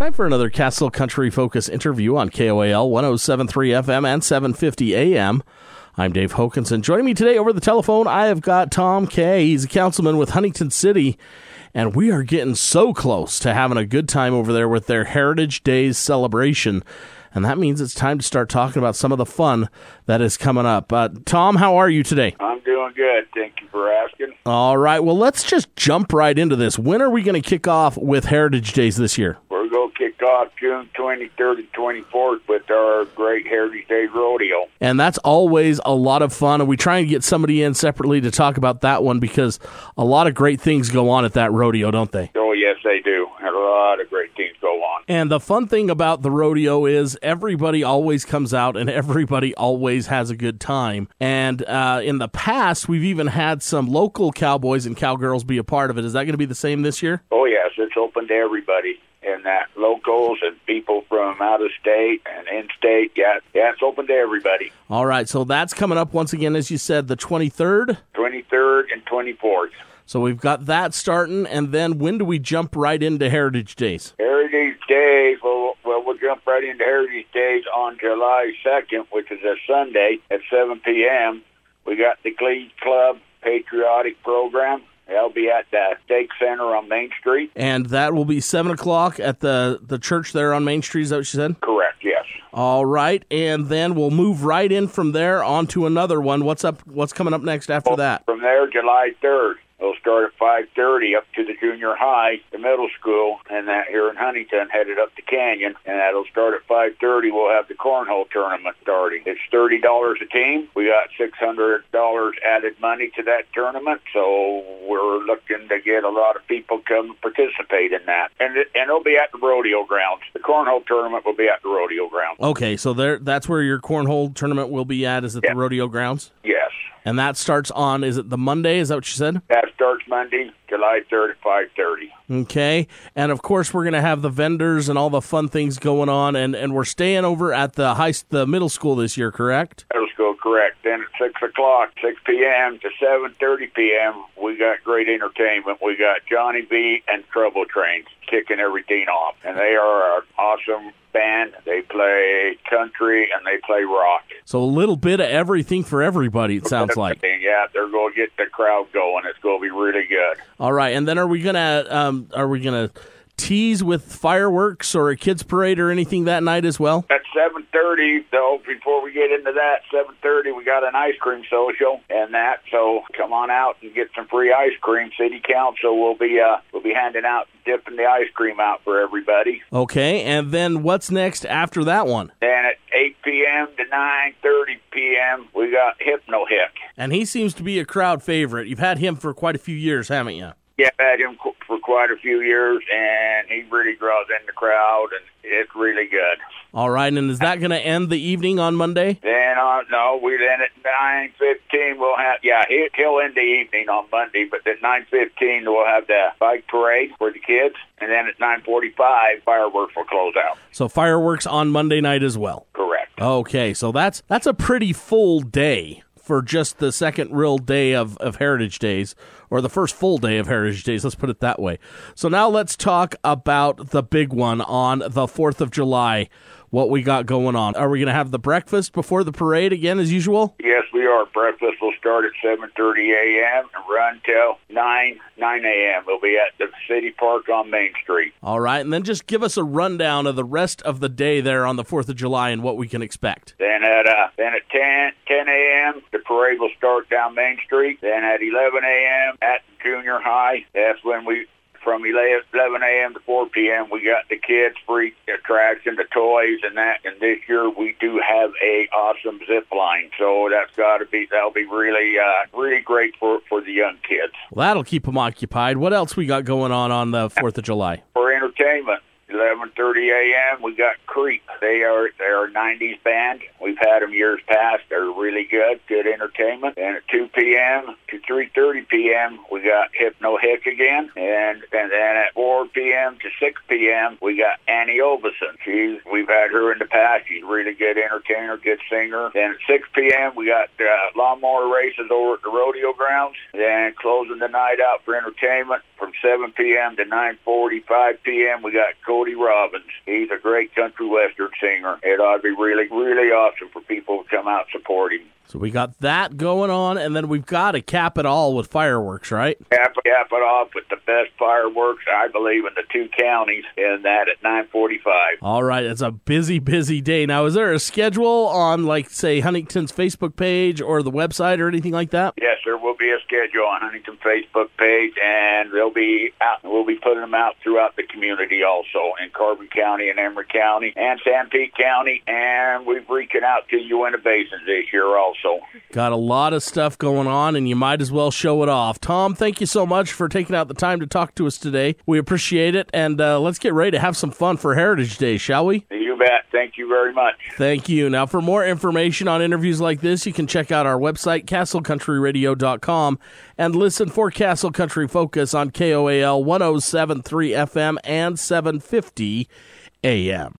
time for another Catskill Country Focus interview on KOAL 107.3 FM and 750 AM. I'm Dave Hokanson. Joining me today over the telephone, I have got Tom Kay. He's a councilman with Huntington City, and we are getting so close to having a good time over there with their Heritage Days celebration. And that means it's time to start talking about some of the fun that is coming up. Tom, how are you today? I'm doing good. Thank you for asking. All right. Well, let's just jump right into this. When are we going to kick off with Heritage Days this year? We're going to kick off June 23rd and 24th with our great Heritage Days Rodeo. And that's always a lot of fun. And we try and get somebody in separately to talk about that one because a lot of great things go on at that rodeo, don't they? Oh, yes, they do. A lot of great things go on. And the fun thing about the rodeo is everybody always comes out and everybody always has a good time. And in the past, we've even had some local cowboys and cowgirls be a part of it. Is that going to be the same this year? Oh, yes, it's open to everybody. And that locals and people from out of state and in-state, yeah, it's open to everybody. All right, so that's coming up once again, as you said, the 23rd? 23rd and 24th. So we've got that starting, and then when do we jump right into Heritage Days? Heritage Days, we'll jump right into Heritage Days on July 2nd, which is a Sunday at 7 p.m. We got the Glee Club Patriotic Program. They'll be at the Stake Center on Main Street. And that will be 7 o'clock at the church there on Main Street, is that what you said? Correct, yes. All right, and then we'll move right in from there on to another one. What's coming up next after that? From there, July 3rd. We'll start at 5:30 up to the junior high, the middle school, and that here in Huntington, headed up to Canyon, and that'll start at 5:30. We'll have the cornhole tournament starting. It's $30 a team. We got $600 added money to that tournament, so we're looking to get a lot of people come participate in that. And it'll be at the rodeo grounds. The cornhole tournament will be at the rodeo grounds. Okay, so that's where your cornhole tournament will be at, is at the rodeo grounds? Yes. And that starts on, is it the Monday? Is that what you said? That starts Monday, July 3rd at 5:30. Okay. And, of course, we're going to have the vendors and all the fun things going on. And we're staying over at the middle school this year, correct? Middle school, correct. Then at 6 o'clock, 6 p.m. to 7:30 p.m., we got great entertainment. We got Johnny V and Trouble Trains kicking everything off. And they are an awesome band. They play country and they play rock. So a little bit of everything for everybody, it sounds like. Yeah, they're going to get the crowd going. It's going to be really good. All right, and then are we gonna tease with fireworks or a kids parade or anything that night as well? At 7:30, though, before we get into that, 7:30, we got an ice cream social and that. So come on out and get some free ice cream. City Council will be handing out, dipping the ice cream out for everybody. Okay, and then what's next after that one? Then at 8 p.m. to 9:30 p.m., we got Hypno Hick. And he seems to be a crowd favorite. You've had him for quite a few years, haven't you? Yeah, I've had him for quite a few years, and he really draws in the crowd, and it's really good. All right, and is that going to end the evening on Monday? Then, no, we then at 9:15 we'll have, he'll end the evening on Monday, but at 9:15 we'll have the bike parade for the kids, and then at 9:45 fireworks will close out. So fireworks on Monday night as well? Correct. Okay, so that's a pretty full day for just the second real day of Heritage Days, or the first full day of Heritage Days, let's put it that way. So now let's talk about the big one on the 4th of July, what we got going on. Are we going to have the breakfast before the parade again as usual? Yes, we are. Breakfast will start at 7:30 a.m. and run till 9 a.m. We'll be at the City Park on Main Street. All right, and then just give us a rundown of the rest of the day there on the 4th of July and what we can expect. Then at 10 a.m., the parade will start down Main Street. Then at 11 a.m. at junior high, that's when from 11 a.m. to 4 p.m., we got the kids' free attraction, the toys, and that. And this year we do have a awesome zip line, so that'll be really really great for the young kids. Well, that'll keep them occupied. What else we got going on the 4th of July? For entertainment, 11:30 a.m. we got Creep. They are a 90s band. We've had them years past. They're really good entertainment. And at 2 p.m. to 3:30 p.m. we got Hypno Hick again. And then at 4 p.m. to 6 p.m. we got Annie Obeson. We've had her in the past. She's a really good entertainer, good singer. Then at 6 p.m. we got lawnmower races over at the rodeo grounds. Then closing the night out for entertainment from from 7 p.m. to 9:45 p.m. We got Cody Robbins. He's a great country western singer. It ought to be really, really awesome for people to come out and support him. So we got that going on, and then we've got to cap it all with fireworks, right? Cap it off with the best fireworks, I believe, in the 2 counties, and that at 9:45. All right, it's a busy, busy day. Now, is there a schedule on, like, say, Huntington's Facebook page or the website or anything like that? Yes, there will be a schedule on Huntington Facebook page, and they'll be out. We'll be putting them out throughout the community also, in Carbon County and Emery County and Sanpete County, and we're reaching out to Uinta Basin this year also. Got a lot of stuff going on, and you might as well show it off. Tom, thank you so much for taking out the time to talk to us today. We appreciate it, and let's get ready to have some fun for Heritage Day, shall we? You bet. Thank you very much. Thank you. Now, for more information on interviews like this, you can check out our website, castlecountryradio.com, and listen for Castle Country Focus on KOAL 107.3 FM and 750 AM.